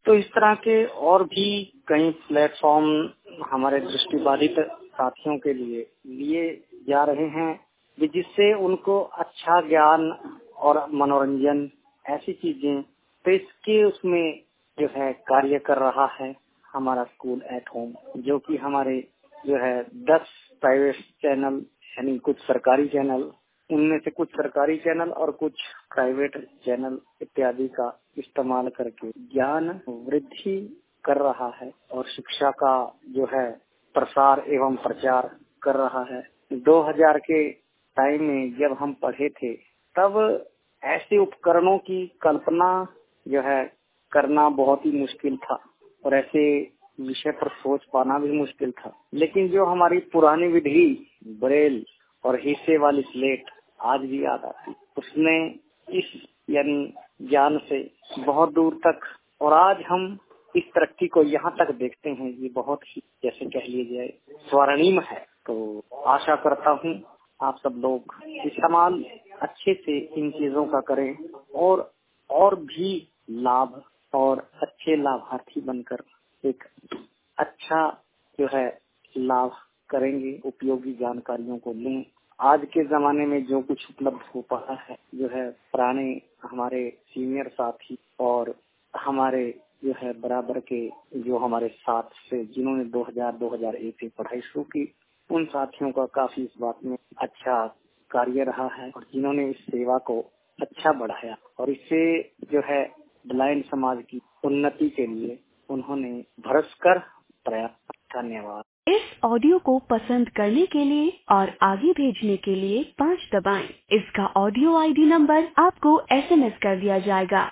तो इस तरह के और भी कई प्लेटफॉर्म हमारे दृष्टिबाधित साथियों के लिए जा रहे हैं जिससे उनको अच्छा ज्ञान और मनोरंजन ऐसी चीजें, तो इसके उसमें जो है कार्य कर रहा है हमारा स्कूल एट होम, जो कि हमारे जो है 10 प्राइवेट चैनल यानी कुछ सरकारी चैनल, उनमें से कुछ सरकारी चैनल और कुछ प्राइवेट चैनल इत्यादि का इस्तेमाल करके ज्ञान वृद्धि कर रहा है और शिक्षा का जो है प्रसार एवं प्रचार कर रहा है। 2000 के टाइम में जब हम पढ़े थे तब ऐसे उपकरणों की कल्पना जो है करना बहुत ही मुश्किल था और ऐसे विषय पर सोच पाना भी मुश्किल था। लेकिन जो हमारी पुरानी विधि ब्रेल और हिस्से वाली स्लेट आज भी याद आती, उसने इस यानी ज्ञान से बहुत दूर तक, और आज हम इस तरक्की को यहाँ तक देखते हैं, ये बहुत ही जैसे कह लीजिए स्वर्णिम है। तो आशा करता हूँ आप सब लोग इस्तेमाल अच्छे से इन चीजों का करें और भी लाभ और अच्छे लाभार्थी बनकर एक अच्छा जो है लाभ करेंगे, उपयोगी जानकारियों को लें। आज के जमाने में जो कुछ उपलब्ध हो पा है, जो है पुराने हमारे सीनियर साथी और हमारे जो है बराबर के जो हमारे साथ से जिन्होंने 2001 से पढ़ाई शुरू की, उन साथियों का काफी इस बात में अच्छा कार्य रहा है और जिन्होंने इस सेवा को अच्छा बढ़ाया और इससे जो है ब्लाइंड समाज की उन्नति के लिए उन्होंने भरसकर प्रयास। धन्यवाद। इस ऑडियो को पसंद करने के लिए और आगे भेजने के लिए 5 दबाएं। इसका ऑडियो आईडी नंबर आपको SMS कर दिया जाएगा।